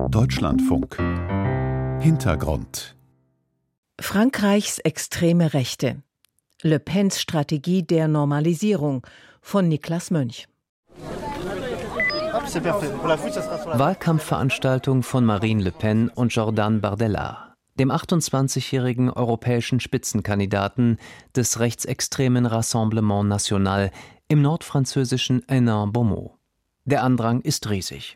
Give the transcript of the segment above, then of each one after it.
Deutschlandfunk. Hintergrund. Frankreichs extreme Rechte. Le Pens Strategie der Normalisierung von Niklas Mönch. Wahlkampfveranstaltung von Marine Le Pen und Jordan Bardella, dem 28-jährigen europäischen Spitzenkandidaten des rechtsextremen Rassemblement National im nordfranzösischen Hénin-Beaumont. Der Andrang ist riesig.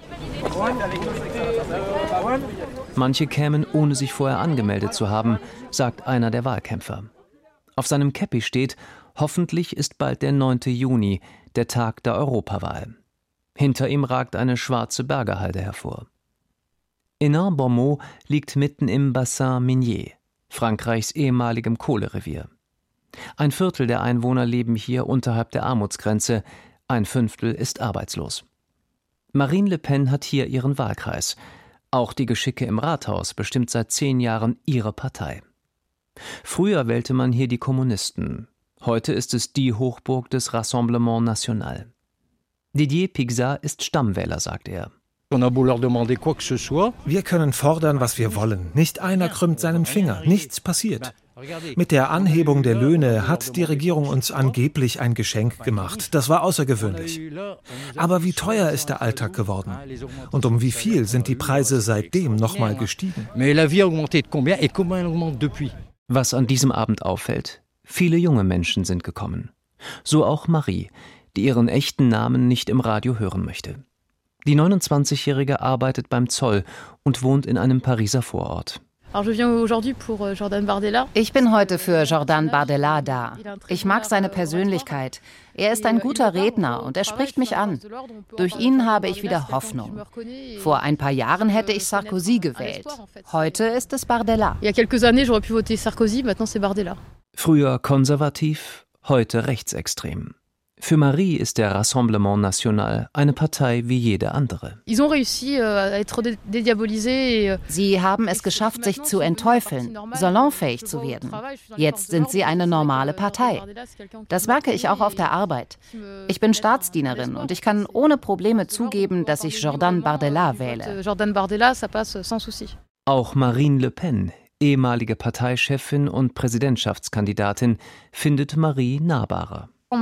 Manche kämen, ohne sich vorher angemeldet zu haben, sagt einer der Wahlkämpfer. Auf seinem Käppi steht: Hoffentlich ist bald der 9. Juni, der Tag der Europawahl. Hinter ihm ragt eine schwarze Bergerhalde hervor. Hénin-Beaumont liegt mitten im Bassin Minier, Frankreichs ehemaligem Kohlerevier. 1/4 der Einwohner leben hier unterhalb der Armutsgrenze, 1/5 ist arbeitslos. Marine Le Pen hat hier ihren Wahlkreis. Auch die Geschicke im Rathaus bestimmt seit 10 Jahren ihre Partei. Früher wählte man hier die Kommunisten. Heute ist es die Hochburg des Rassemblement National. Didier Pixat ist Stammwähler, sagt er. Wir können fordern, was wir wollen. Nicht einer krümmt seinen Finger. Nichts passiert. Mit der Anhebung der Löhne hat die Regierung uns angeblich ein Geschenk gemacht. Das war außergewöhnlich. Aber wie teuer ist der Alltag geworden? Und um wie viel sind die Preise seitdem nochmal gestiegen? Was an diesem Abend auffällt: Viele junge Menschen sind gekommen. So auch Marie, die ihren echten Namen nicht im Radio hören möchte. Die 29-Jährige arbeitet beim Zoll und wohnt in einem Pariser Vorort. Ich bin heute für Jordan Bardella da. Ich mag seine Persönlichkeit. Er ist ein guter Redner und er spricht mich an. Durch ihn habe ich wieder Hoffnung. Vor ein paar Jahren hätte ich Sarkozy gewählt. Heute ist es Bardella. Früher konservativ, heute rechtsextrem. Für Marie ist der Rassemblement National eine Partei wie jede andere. Sie haben es geschafft, sich zu entteufeln, salonfähig zu werden. Jetzt sind sie eine normale Partei. Das merke ich auch auf der Arbeit. Ich bin Staatsdienerin und ich kann ohne Probleme zugeben, dass ich Jordan Bardella wähle. Auch Marine Le Pen, ehemalige Parteichefin und Präsidentschaftskandidatin, findet Marie nahbarer. Ich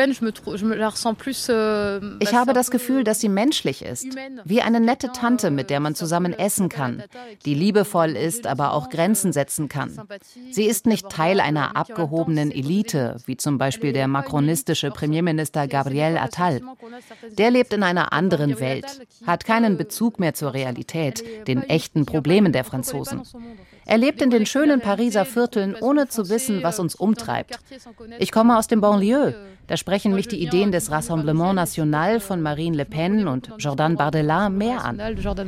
habe das Gefühl, dass sie menschlich ist. Wie eine nette Tante, mit der man zusammen essen kann. Die liebevoll ist, aber auch Grenzen setzen kann. Sie ist nicht Teil einer abgehobenen Elite, wie zum Beispiel der macronistische Premierminister Gabriel Attal. Der lebt in einer anderen Welt, hat keinen Bezug mehr zur Realität, den echten Problemen der Franzosen. Er lebt in den schönen Pariser Vierteln, ohne zu wissen, was uns umtreibt. Ich komme aus dem Banlieue. Da sprechen mich die Ideen des Rassemblement National von Marine Le Pen und Jordan Bardella mehr an.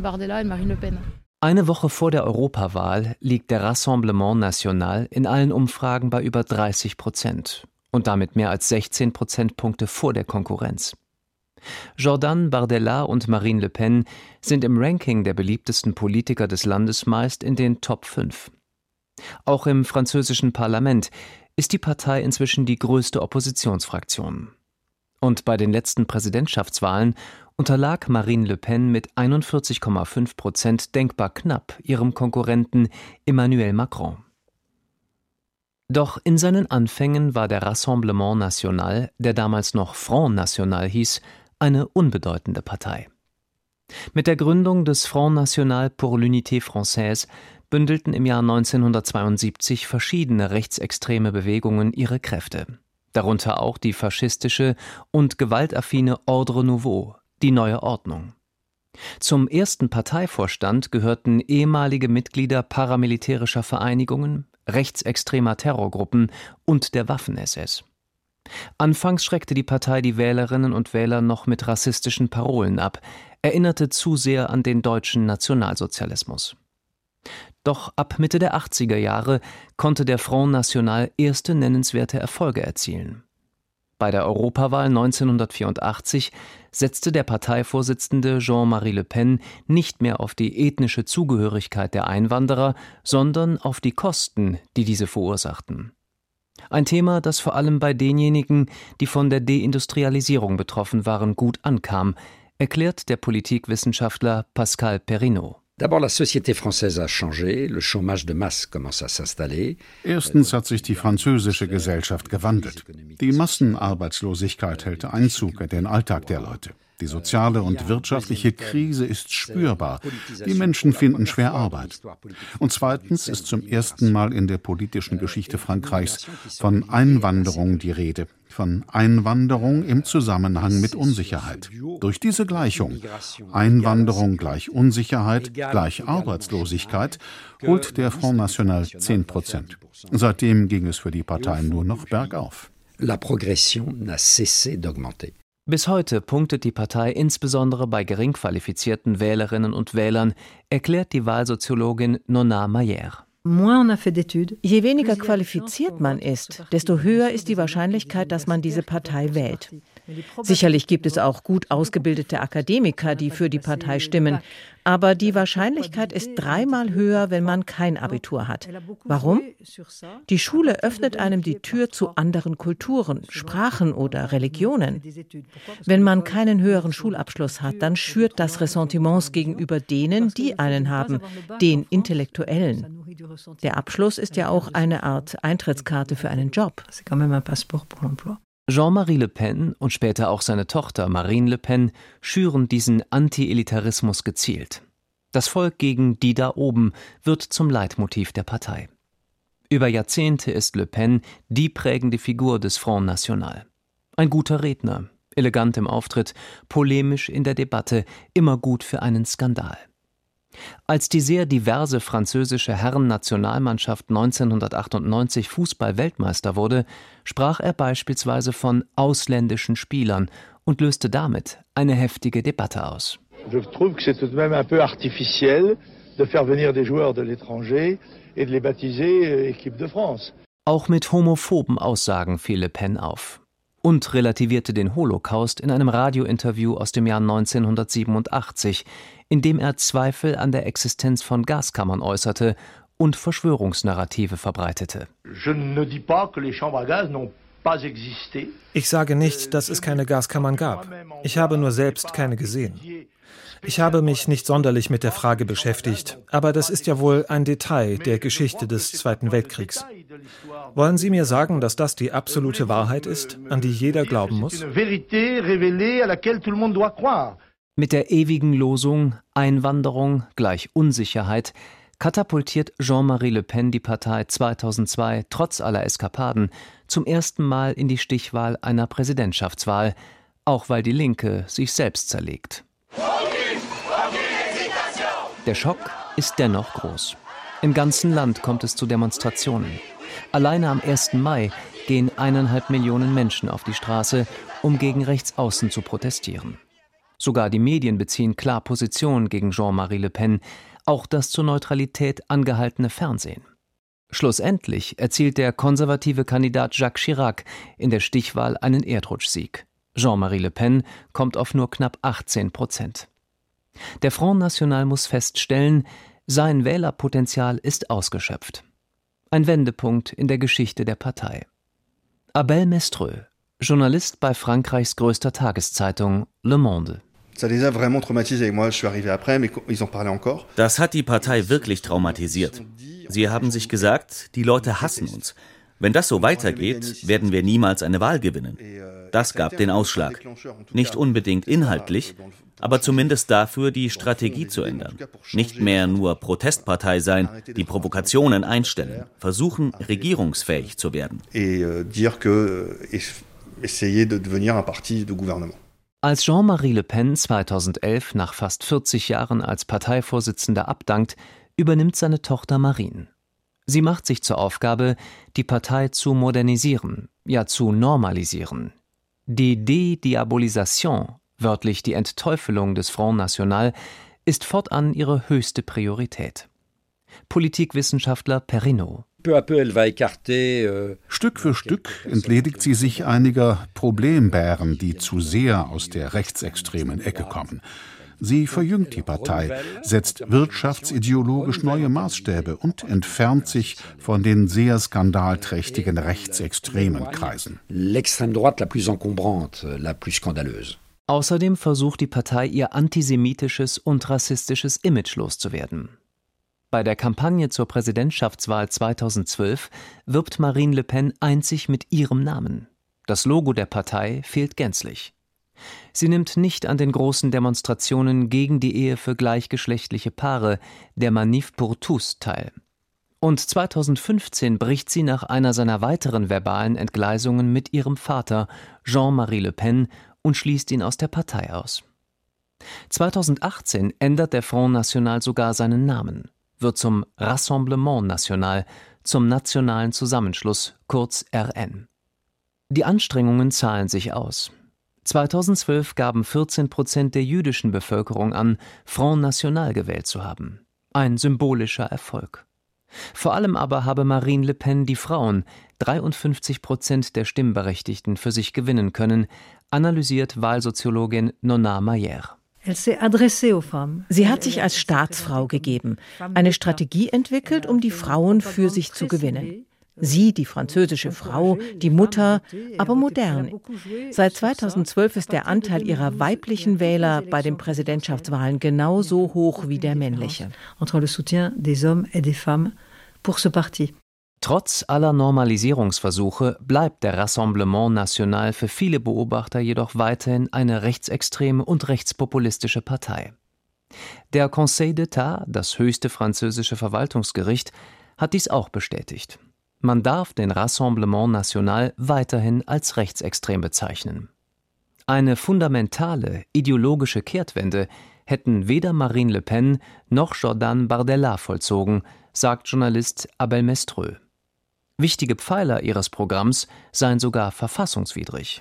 Eine Woche vor der Europawahl liegt der Rassemblement National in allen Umfragen bei über 30% und damit mehr als 16 Prozentpunkte vor der Konkurrenz. Jordan Bardella und Marine Le Pen sind im Ranking der beliebtesten Politiker des Landes meist in den Top 5. Auch im französischen Parlament ist die Partei inzwischen die größte Oppositionsfraktion. Und bei den letzten Präsidentschaftswahlen unterlag Marine Le Pen mit 41,5% denkbar knapp ihrem Konkurrenten Emmanuel Macron. Doch in seinen Anfängen war der Rassemblement National, der damals noch Front National hieß, eine unbedeutende Partei. Mit der Gründung des Front National pour l'Unité Française bündelten im Jahr 1972 verschiedene rechtsextreme Bewegungen ihre Kräfte, darunter auch die faschistische und gewaltaffine Ordre Nouveau, die neue Ordnung. Zum ersten Parteivorstand gehörten ehemalige Mitglieder paramilitärischer Vereinigungen, rechtsextremer Terrorgruppen und der Waffen-SS. Anfangs schreckte die Partei die Wählerinnen und Wähler noch mit rassistischen Parolen ab, erinnerte zu sehr an den deutschen Nationalsozialismus. Doch ab Mitte der 80er Jahre konnte der Front National erste nennenswerte Erfolge erzielen. Bei der Europawahl 1984 setzte der Parteivorsitzende Jean-Marie Le Pen nicht mehr auf die ethnische Zugehörigkeit der Einwanderer, sondern auf die Kosten, die diese verursachten. Ein Thema, das vor allem bei denjenigen, die von der Deindustrialisierung betroffen waren, gut ankam, erklärt der Politikwissenschaftler Pascal Perrineau. Erstens hat sich die französische Gesellschaft gewandelt. Die Massenarbeitslosigkeit hält Einzug in den Alltag der Leute. Die soziale und wirtschaftliche Krise ist spürbar. Die Menschen finden schwer Arbeit. Und zweitens ist zum ersten Mal in der politischen Geschichte Frankreichs von Einwanderung die Rede. Von Einwanderung im Zusammenhang mit Unsicherheit. Durch diese Gleichung, Einwanderung gleich Unsicherheit gleich Arbeitslosigkeit, holt der Front National 10%. Seitdem ging es für die Partei nur noch bergauf. La progression n'a cessé d'augmenter. Bis heute punktet die Partei insbesondere bei gering qualifizierten Wählerinnen und Wählern, erklärt die Wahlsoziologin Nona Mayer. Je weniger qualifiziert man ist, desto höher ist die Wahrscheinlichkeit, dass man diese Partei wählt. Sicherlich gibt es auch gut ausgebildete Akademiker, die für die Partei stimmen, aber die Wahrscheinlichkeit ist 3-mal höher, wenn man kein Abitur hat. Warum? Die Schule öffnet einem die Tür zu anderen Kulturen, Sprachen oder Religionen. Wenn man keinen höheren Schulabschluss hat, dann schürt das Ressentiments gegenüber denen, die einen haben, den Intellektuellen. Der Abschluss ist ja auch eine Art Eintrittskarte für einen Job. Jean-Marie Le Pen und später auch seine Tochter Marine Le Pen schüren diesen Anti-Elitarismus gezielt. Das Volk gegen die da oben wird zum Leitmotiv der Partei. Über Jahrzehnte ist Le Pen die prägende Figur des Front National. Ein guter Redner, elegant im Auftritt, polemisch in der Debatte, immer gut für einen Skandal. Als die sehr diverse französische Herren-Nationalmannschaft 1998 Fußball-Weltmeister wurde, sprach er beispielsweise von ausländischen Spielern und löste damit eine heftige Debatte aus. Je trouve que c'est tout de même un peu artificiel de faire venir des joueurs de l'étranger et de les baptiser équipe de France. Auch mit homophoben Aussagen fiel Le Pen auf und relativierte den Holocaust in einem Radiointerview aus dem Jahr 1987, in dem er Zweifel an der Existenz von Gaskammern äußerte und Verschwörungsnarrative verbreitete. Ich sage nicht, dass es keine Gaskammern gab. Ich habe nur selbst keine gesehen. Ich habe mich nicht sonderlich mit der Frage beschäftigt, aber das ist ja wohl ein Detail der Geschichte des Zweiten Weltkriegs. Wollen Sie mir sagen, dass das die absolute Wahrheit ist, an die jeder glauben muss? Mit der ewigen Losung Einwanderung gleich Unsicherheit katapultiert Jean-Marie Le Pen die Partei 2002 trotz aller Eskapaden zum ersten Mal in die Stichwahl einer Präsidentschaftswahl, auch weil die Linke sich selbst zerlegt. Der Schock ist dennoch groß. Im ganzen Land kommt es zu Demonstrationen. Alleine am 1. Mai gehen 1,5 Millionen Menschen auf die Straße, um gegen Rechtsaußen zu protestieren. Sogar die Medien beziehen klar Position gegen Jean-Marie Le Pen, auch das zur Neutralität angehaltene Fernsehen. Schlussendlich erzielt der konservative Kandidat Jacques Chirac in der Stichwahl einen Erdrutschsieg. Jean-Marie Le Pen kommt auf nur knapp 18%. Der Front National muss feststellen, sein Wählerpotenzial ist ausgeschöpft. Ein Wendepunkt in der Geschichte der Partei. Abel Mestreux, Journalist bei Frankreichs größter Tageszeitung Le Monde. Das hat die Partei wirklich traumatisiert. Sie haben sich gesagt, die Leute hassen uns. Wenn das so weitergeht, werden wir niemals eine Wahl gewinnen. Das gab den Ausschlag. Nicht unbedingt inhaltlich, aber zumindest dafür, die Strategie zu ändern. Nicht mehr nur Protestpartei sein, die Provokationen einstellen, versuchen, regierungsfähig zu werden. Als Jean-Marie Le Pen 2011 nach fast 40 Jahren als Parteivorsitzender abdankt, übernimmt seine Tochter Marine. Sie macht sich zur Aufgabe, die Partei zu modernisieren, ja zu normalisieren. Die Dediabolisation, wörtlich die Entteufelung des Front National, ist fortan ihre höchste Priorität. Politikwissenschaftler Perrineau. Stück für Stück entledigt sie sich einiger Problembären, die zu sehr aus der rechtsextremen Ecke kommen. Sie verjüngt die Partei, setzt wirtschaftsideologisch neue Maßstäbe und entfernt sich von den sehr skandalträchtigen rechtsextremen Kreisen. L'extrême droite la plus encombrante, la plus scandaleuse. Außerdem versucht die Partei, ihr antisemitisches und rassistisches Image loszuwerden. Bei der Kampagne zur Präsidentschaftswahl 2012 wirbt Marine Le Pen einzig mit ihrem Namen. Das Logo der Partei fehlt gänzlich. Sie nimmt nicht an den großen Demonstrationen gegen die Ehe für gleichgeschlechtliche Paare, der Manif pour tous, teil. Und 2015 bricht sie nach einer seiner weiteren verbalen Entgleisungen mit ihrem Vater, Jean-Marie Le Pen, und schließt ihn aus der Partei aus. 2018 ändert der Front National sogar seinen Namen, wird zum Rassemblement National, zum Nationalen Zusammenschluss, kurz RN. Die Anstrengungen zahlen sich aus. 2012 gaben 14% der jüdischen Bevölkerung an, Front National gewählt zu haben. Ein symbolischer Erfolg. Vor allem aber habe Marine Le Pen die Frauen, 53% der Stimmberechtigten, für sich gewinnen können, analysiert Wahlsoziologin Nona Mayer. Sie hat sich als Staatsfrau gegeben, eine Strategie entwickelt, um die Frauen für sich zu gewinnen. Sie, die französische Frau, die Mutter, aber modern. Seit 2012 ist der Anteil ihrer weiblichen Wähler bei den Präsidentschaftswahlen genauso hoch wie der männliche. Trotz aller Normalisierungsversuche bleibt der Rassemblement National für viele Beobachter jedoch weiterhin eine rechtsextreme und rechtspopulistische Partei. Der Conseil d'État, das höchste französische Verwaltungsgericht, hat dies auch bestätigt. Man darf den Rassemblement National weiterhin als rechtsextrem bezeichnen. Eine fundamentale ideologische Kehrtwende hätten weder Marine Le Pen noch Jordan Bardella vollzogen, sagt Journalist Abel Mestreux. Wichtige Pfeiler ihres Programms seien sogar verfassungswidrig.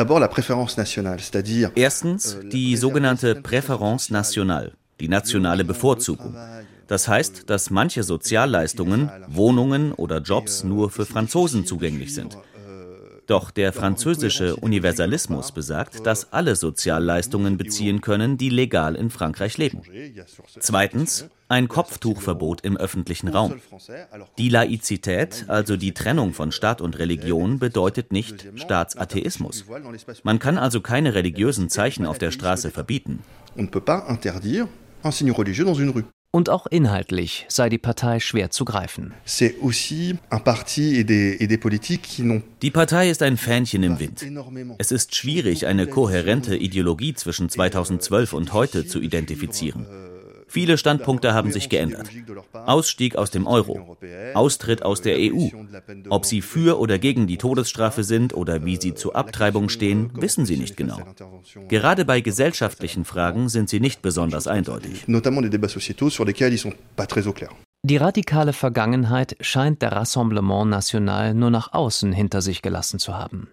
Erstens die sogenannte Préférence nationale, die nationale Bevorzugung. Das heißt, dass manche Sozialleistungen, Wohnungen oder Jobs nur für Franzosen zugänglich sind. Doch der französische Universalismus besagt, dass alle Sozialleistungen beziehen können, die legal in Frankreich leben. Zweitens, ein Kopftuchverbot im öffentlichen Raum. Die Laizität, also die Trennung von Staat und Religion, bedeutet nicht Staatsatheismus. Man kann also keine religiösen Zeichen auf der Straße verbieten. Und auch inhaltlich sei die Partei schwer zu greifen. Die Partei ist ein Fähnchen im Wind. Es ist schwierig, eine kohärente Ideologie zwischen 2012 und heute zu identifizieren. Viele Standpunkte haben sich geändert. Ausstieg aus dem Euro, Austritt aus der EU. Ob sie für oder gegen die Todesstrafe sind oder wie sie zur Abtreibung stehen, wissen sie nicht genau. Gerade bei gesellschaftlichen Fragen sind sie nicht besonders eindeutig. Die radikale Vergangenheit scheint der Rassemblement National nur nach außen hinter sich gelassen zu haben.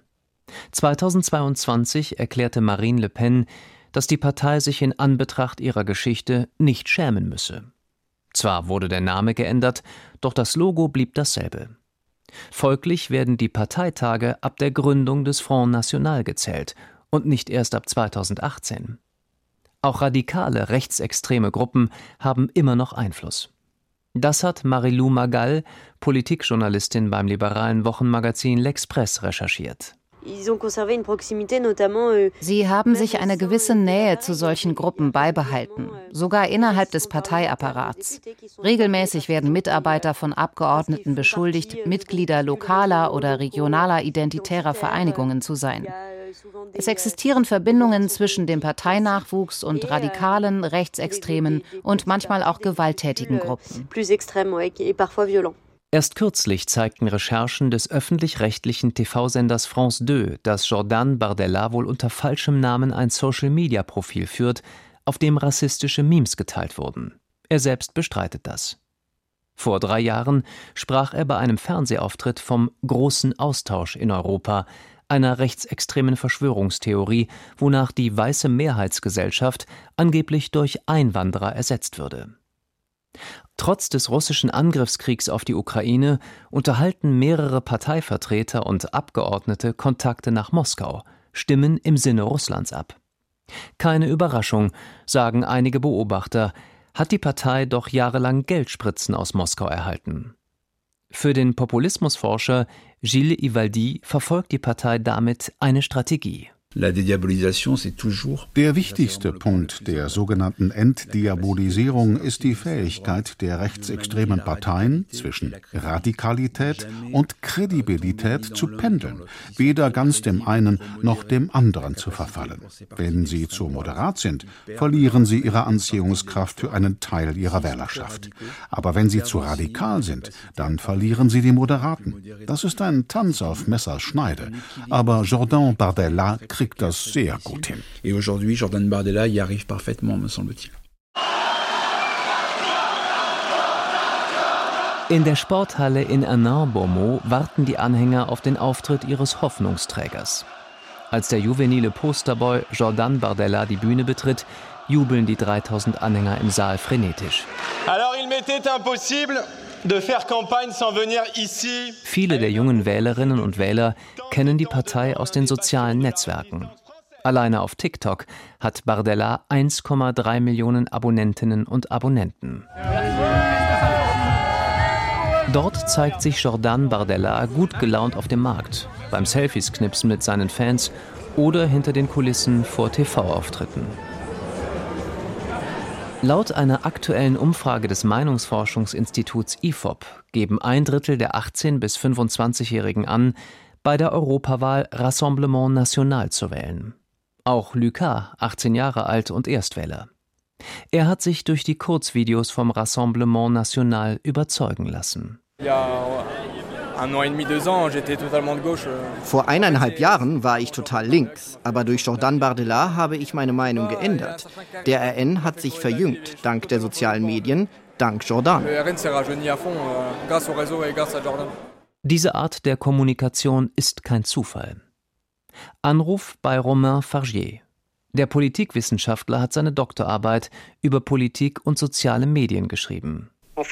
2022 erklärte Marine Le Pen, dass die Partei sich in Anbetracht ihrer Geschichte nicht schämen müsse. Zwar wurde der Name geändert, doch das Logo blieb dasselbe. Folglich werden die Parteitage ab der Gründung des Front National gezählt und nicht erst ab 2018. Auch radikale rechtsextreme Gruppen haben immer noch Einfluss. Das hat Marilou Magal, Politikjournalistin beim liberalen Wochenmagazin L'Express, recherchiert. Sie haben sich eine gewisse Nähe zu solchen Gruppen beibehalten, sogar innerhalb des Parteiapparats. Regelmäßig werden Mitarbeiter von Abgeordneten beschuldigt, Mitglieder lokaler oder regionaler identitärer Vereinigungen zu sein. Es existieren Verbindungen zwischen dem Parteinachwuchs und radikalen, rechtsextremen und manchmal auch gewalttätigen Gruppen. Erst kürzlich zeigten Recherchen des öffentlich-rechtlichen TV-Senders France 2, dass Jordan Bardella wohl unter falschem Namen ein Social-Media-Profil führt, auf dem rassistische Memes geteilt wurden. Er selbst bestreitet das. Vor 3 Jahren sprach er bei einem Fernsehauftritt vom großen Austausch in Europa, einer rechtsextremen Verschwörungstheorie, wonach die weiße Mehrheitsgesellschaft angeblich durch Einwanderer ersetzt würde. Trotz des russischen Angriffskriegs auf die Ukraine unterhalten mehrere Parteivertreter und Abgeordnete Kontakte nach Moskau, stimmen im Sinne Russlands ab. Keine Überraschung, sagen einige Beobachter, hat die Partei doch jahrelang Geldspritzen aus Moskau erhalten. Für den Populismusforscher Gilles Ivaldi verfolgt die Partei damit eine Strategie. Der wichtigste Punkt der sogenannten Entdiabolisierung ist die Fähigkeit der rechtsextremen Parteien, zwischen Radikalität und Kredibilität zu pendeln, weder ganz dem einen noch dem anderen zu verfallen. Wenn sie zu moderat sind, verlieren sie ihre Anziehungskraft für einen Teil ihrer Wählerschaft. Aber wenn sie zu radikal sind, dann verlieren sie die Moderaten. Das ist ein Tanz auf Messerschneide. Aber Jordan Bardella kriegt das sehr gut hin. Et aujourd'hui, Jordan Bardella y arrive parfaitement, me semble-t-il. In der Sporthalle in Hénin-Beaumont warten die Anhänger auf den Auftritt ihres Hoffnungsträgers. Als der juvenile Posterboy Jordan Bardella die Bühne betritt, jubeln die 3000 Anhänger im Saal frenetisch. Viele der jungen Wählerinnen und Wähler kennen die Partei aus den sozialen Netzwerken. Alleine auf TikTok hat Bardella 1,3 Millionen Abonnentinnen und Abonnenten. Dort zeigt sich Jordan Bardella gut gelaunt auf dem Markt, beim Selfies-Knipsen mit seinen Fans oder hinter den Kulissen vor TV-Auftritten. Laut einer aktuellen Umfrage des Meinungsforschungsinstituts IFOP geben 1/3 der 18- bis 25-Jährigen an, bei der Europawahl Rassemblement National zu wählen. Auch Lucas, 18 Jahre alt und Erstwähler. Er hat sich durch die Kurzvideos vom Rassemblement National überzeugen lassen. Vor 1,5 Jahren war ich total links, aber durch Jordan Bardella habe ich meine Meinung geändert. Der RN hat sich verjüngt, dank der sozialen Medien, dank Jordan. Diese Art der Kommunikation ist kein Zufall. Anruf bei Romain Fargier. Der Politikwissenschaftler hat seine Doktorarbeit über Politik und soziale Medien geschrieben.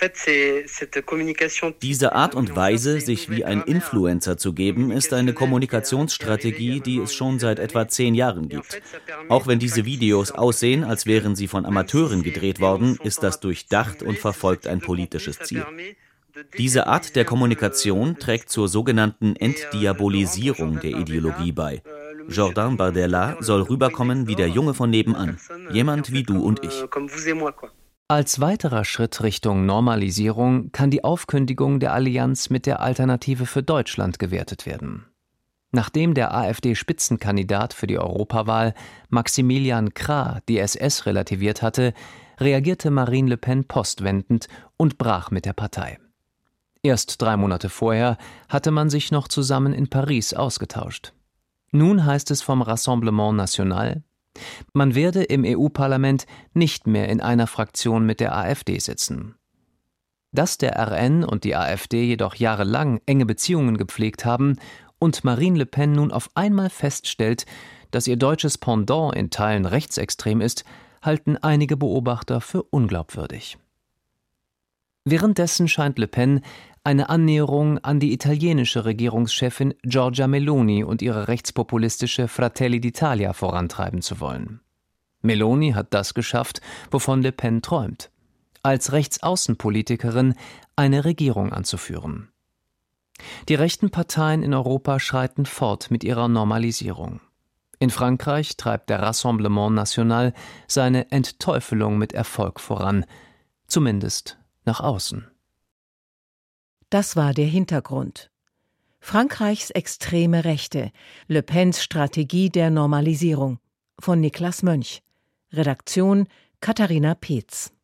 Diese Art und Weise, sich wie ein Influencer zu geben, ist eine Kommunikationsstrategie, die es schon seit etwa 10 Jahren gibt. Auch wenn diese Videos aussehen, als wären sie von Amateuren gedreht worden, ist das durchdacht und verfolgt ein politisches Ziel. Diese Art der Kommunikation trägt zur sogenannten Entdiabolisierung der Ideologie bei. Jordan Bardella soll rüberkommen wie der Junge von nebenan, jemand wie du und ich. Als weiterer Schritt Richtung Normalisierung kann die Aufkündigung der Allianz mit der Alternative für Deutschland gewertet werden. Nachdem der AfD-Spitzenkandidat für die Europawahl Maximilian Krah die SS relativiert hatte, reagierte Marine Le Pen postwendend und brach mit der Partei. Erst 3 Monate vorher hatte man sich noch zusammen in Paris ausgetauscht. Nun heißt es vom Rassemblement National, man werde im EU-Parlament nicht mehr in einer Fraktion mit der AfD sitzen. Dass der RN und die AfD jedoch jahrelang enge Beziehungen gepflegt haben und Marine Le Pen nun auf einmal feststellt, dass ihr deutsches Pendant in Teilen rechtsextrem ist, halten einige Beobachter für unglaubwürdig. Währenddessen scheint Le Pen eine Annäherung an die italienische Regierungschefin Giorgia Meloni und ihre rechtspopulistische Fratelli d'Italia vorantreiben zu wollen. Meloni hat das geschafft, wovon Le Pen träumt: als Rechtsaußenpolitikerin eine Regierung anzuführen. Die rechten Parteien in Europa schreiten fort mit ihrer Normalisierung. In Frankreich treibt der Rassemblement National seine Entteufelung mit Erfolg voran, zumindest nach außen. Das war der Hintergrund. Frankreichs extreme Rechte, Le Pens Strategie der Normalisierung von Niklas Mönch. Redaktion Katharina Peetz.